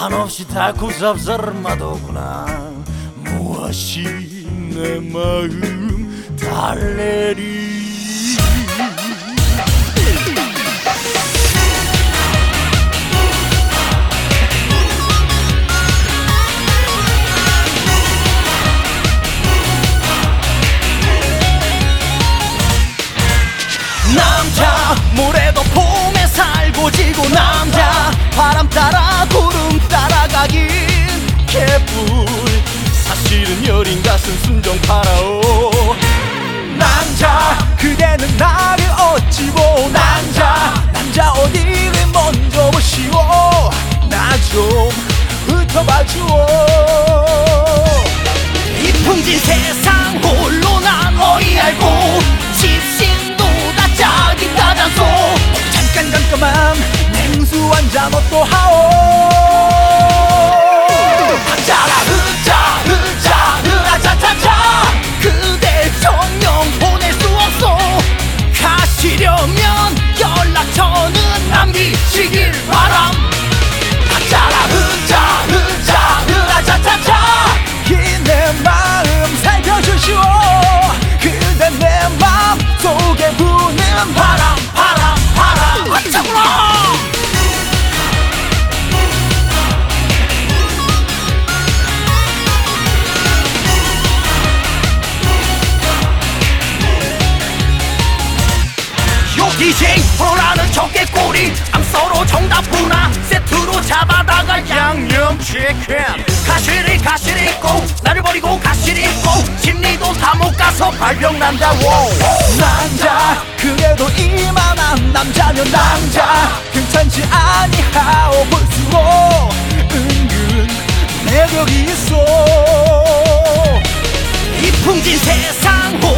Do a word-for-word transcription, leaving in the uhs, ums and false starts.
한없이 달고 쌉싸름하더구나. 무엇이 내 마음 달래리. 남자 모래도 봄에 살고 지고, 남자 바람 따라 구름 따라가긴 개뿔. 사실은 여린 가슴 순정 파라오. 남자 그대는 나를 어찌 보. 남자 남자 어디를 먼저 보시오. 나 좀 훑어봐주오. 이 풍진 세상 홀로 난 어이 알고, 집신도 다 짝이 따잔소. 잠깐 잠깐만 냉수 한잔 어떠하오. 자라 흐자 흐자 흐라자자자. 그대 정령 보낼 수 없소. 가시려면 연락처는 남기시길 바람. 자라 흐자 흐자 흐라자자자. 이 내 마음 살펴주시오. 그대 내 마음 속에 부는 바람 바람 바람. 어쩌구나. 디제이 프로라는 적개꼬리. 암서로 정답구나. 세트로 잡아다가 양념 치킨. 가시리 가시리 있고 나를 버리고 가시리 있고, 심리도 다 못 가서 발병 난다워. 남자 그래도 이만한 남자면 남자 괜찮지 아니하오. 볼수록 은근 매력이 있어. 이 풍진 세상